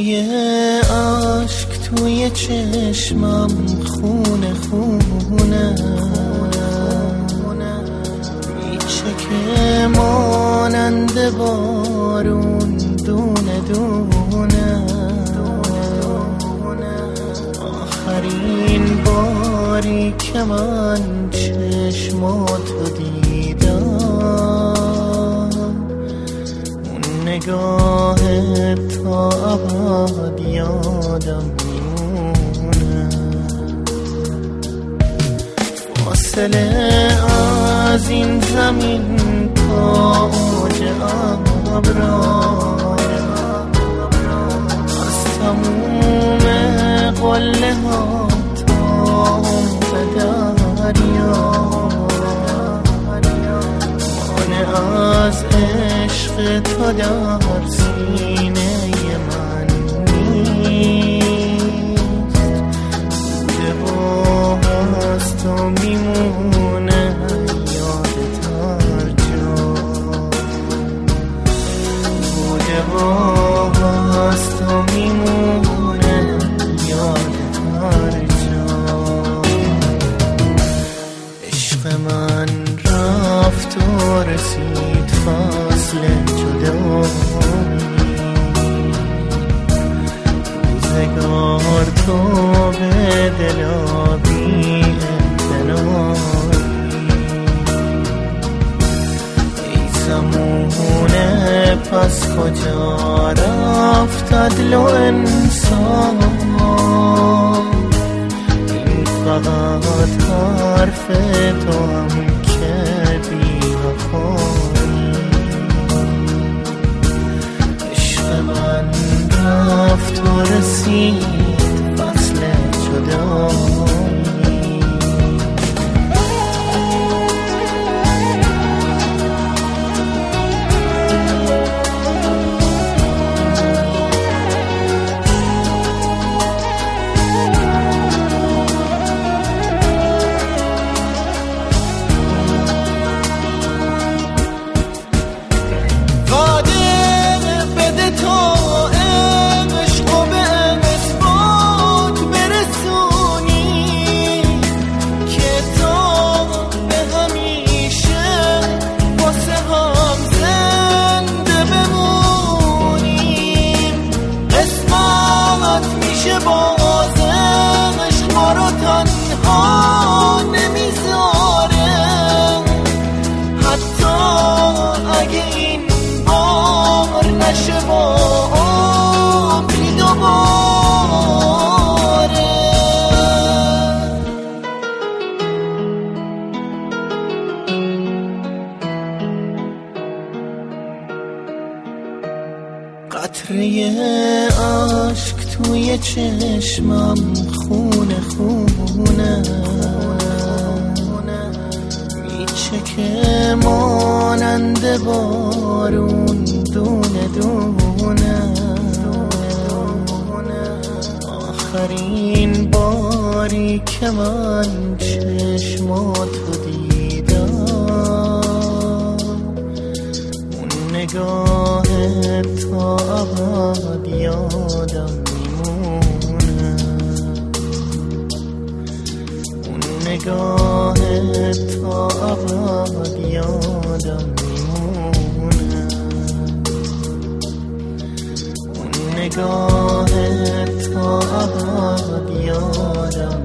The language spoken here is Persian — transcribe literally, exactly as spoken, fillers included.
قطره عشق توی چشمم خونه خونه میچه که مانند بارون دونه دونه آخرین باری که من چشماتو دیدم اون نگاه تا ابد یادم میمونه فاصله از این زمین تا اوج ابرا از تموم قله ها تا عمق دریا مانع از عشق تو در سینه من نیست بوده با از تو میمونه یادت هر جا بوده با از تو میمونه یادت هر جا عشق من رفت و رسید فصل جدایی روزگار تو به دلا بی امتنایی ای زمونه پس کجا رفت عدل و انصاف این فقط حرف تو هم که بی وفایی عشق من رفت و رسید فصل جدایی قطره عشق توی چشمم خونه خونه میچه که مانند بارون دونه دونه آخرین باری که من چشماتو دیدم اون نگاه تا ابد یادم میمونه اون نگاه تا ابد یادم میمونه اون نگاه تا ابد یادم